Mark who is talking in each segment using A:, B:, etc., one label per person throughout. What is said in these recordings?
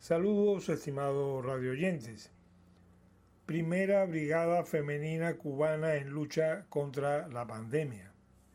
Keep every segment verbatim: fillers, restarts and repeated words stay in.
A: Saludos, estimados radioyentes. Primera Brigada Femenina Cubana en lucha contra la pandemia.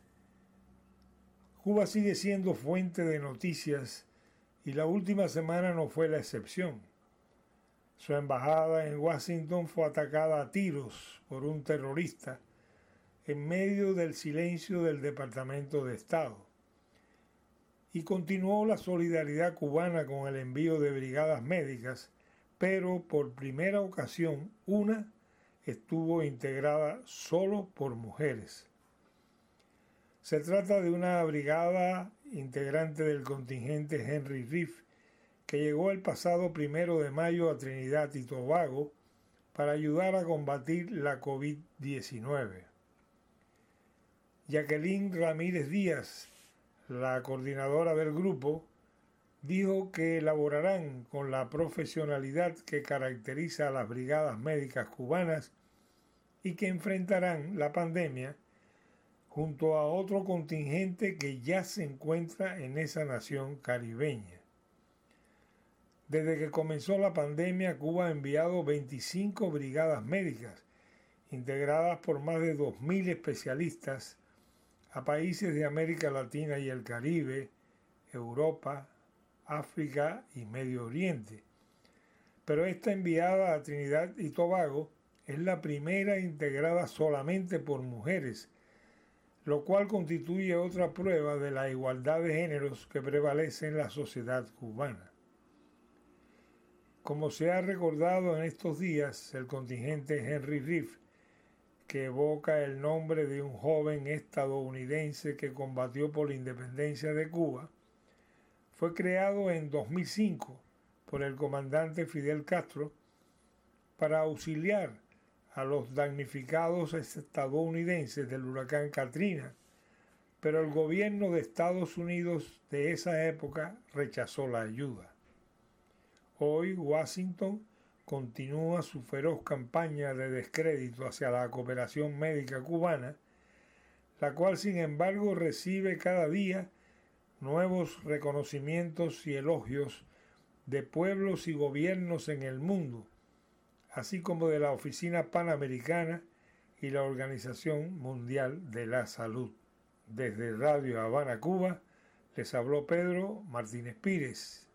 A: Cuba sigue siendo fuente de noticias y la última semana no fue la excepción. Su embajada en Washington fue atacada a tiros por un terrorista en medio del silencio del Departamento de Estado. Y continuó la solidaridad cubana con el envío de brigadas médicas, pero por primera ocasión una estuvo integrada solo por mujeres. Se trata de una brigada integrante del contingente Henry Reef que llegó el pasado primero de mayo a Trinidad y Tobago para ayudar a combatir la COVID diecinueve. Jacqueline Ramírez Díaz, la coordinadora del grupo, dijo que elaborarán con la profesionalidad que caracteriza a las brigadas médicas cubanas y que enfrentarán la pandemia junto a otro contingente que ya se encuentra en esa nación caribeña. Desde que comenzó la pandemia, Cuba ha enviado veinticinco brigadas médicas, integradas por más de dos mil especialistas, a países de América Latina y el Caribe, Europa, África y Medio Oriente. Pero esta enviada a Trinidad y Tobago es la primera integrada solamente por mujeres, lo cual constituye otra prueba de la igualdad de géneros que prevalece en la sociedad cubana. Como se ha recordado en estos días, el contingente Henry Reef, que evoca el nombre de un joven estadounidense que combatió por la independencia de Cuba, fue creado en dos mil cinco por el comandante Fidel Castro para auxiliar a los damnificados estadounidenses del huracán Katrina, pero el gobierno de Estados Unidos de esa época rechazó la ayuda. Hoy Washington continúa su feroz campaña de descrédito hacia la cooperación médica cubana, la cual sin embargo recibe cada día nuevos reconocimientos y elogios de pueblos y gobiernos en el mundo, así como de la Oficina Panamericana y la Organización Mundial de la Salud. Desde Radio Habana, Cuba, les habló Pedro Martínez Pírez.